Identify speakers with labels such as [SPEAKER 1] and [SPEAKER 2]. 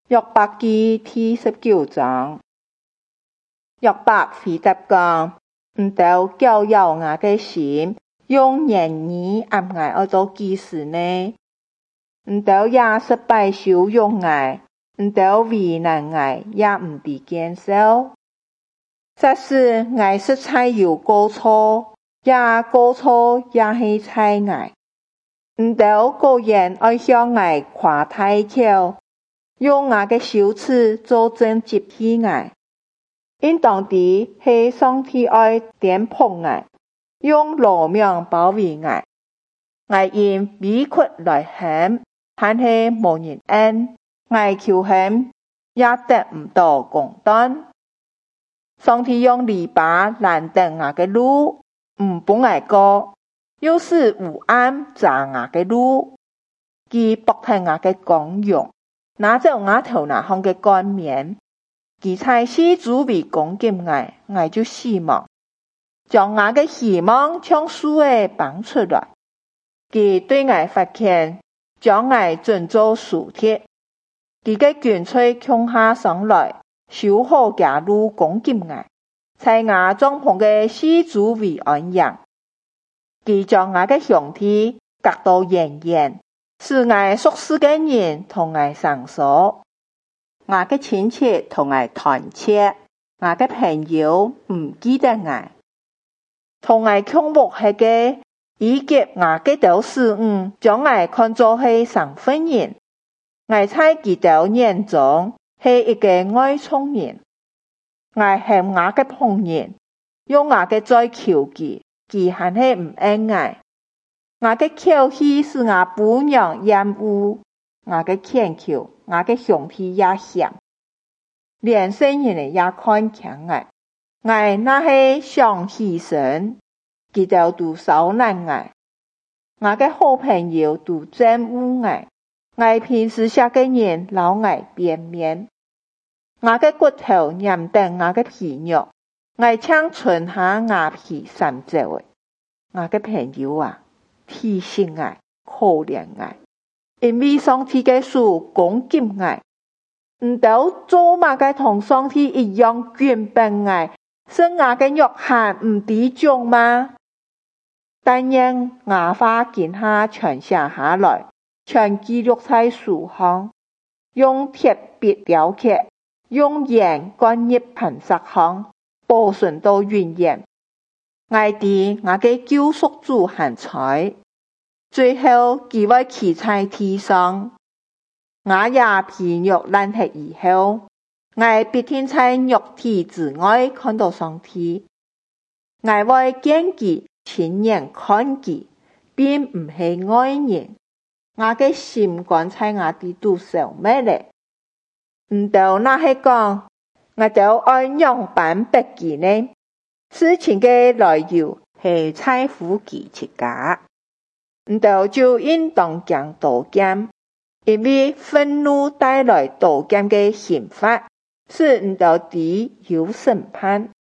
[SPEAKER 1] 約伯記第19章，約伯回答講：唔到教育我嘅心，用言語壓我愛做基事呢？唔到也失敗羞辱我，唔到為難我也唔被見受。實使我實在有過錯，也過錯也係在我。唔到個人愛向我誇大口，用我嘅羞恥做證接替我。因當地係上帝愛顛覆我，用羅命包圍我。我因委屈來喊，但係無人應，我求喊也得唔到公斷。上帝用籬笆攔擋我嘅路，唔幫我過，又使烏暗阻我嘅路。佢剝脫我嘅光榮，拿走我頭那項嘅冠冕。佢在四周圍攻擊我就死亡，將我嘅希望從樹下綁出來。佢對我發拳，將我轉做樹鐵。佢嘅軍隊衝下上來，修好假路攻擊我，在我帳篷嘅四周圍安營。佢將我嘅兄弟隔到遠遠，使我熟識嘅人同我生疏。我嘅親戚同我團結，我嘅朋友唔記得我。同我共謀係嘅，以及我嘅導師將我看作係上分人。我在佢哋眼中係一個外衝人。我係我嘅朋友，用我嘅再求佢，佢還係唔愛我。我嘅口氣使我不娘厭惡，我嘅懇求，我嘅兄弟也嫌，連聖人也看輕我。我那係想犧牲，佢哋都受難我。我嘅好朋友都憎惡我。我平時識嘅人老我變面，我嘅骨頭黏得我嘅皮肉，我像春夏鴨皮三皺。我嘅朋友啊，提醒我，可憐我，因為上帝嘅手攻擊我，唔到做乜嘅同上帝一樣quyền柄我，使我嘅肉限唔抵觸嗎？但因我話見下傳下來。全記錄在書上，用鐵筆雕刻，用鹽灌入磐石上，保存到永遠。我哋我嘅救贖主還在，最後佢會企在地上。我也皮肉爛黑以後，我必定在肉體之外看到上帝。我會見佢，親眼看佢，並唔係外人。我嘅心肝在我哋都消滅咧，唔到那係講，我就愛樣板不記呢。事情嘅來由係在乎佢自家，唔到就應當將刀劍，因為憤怒帶來刀劍嘅刑罰，使唔到啲有審判。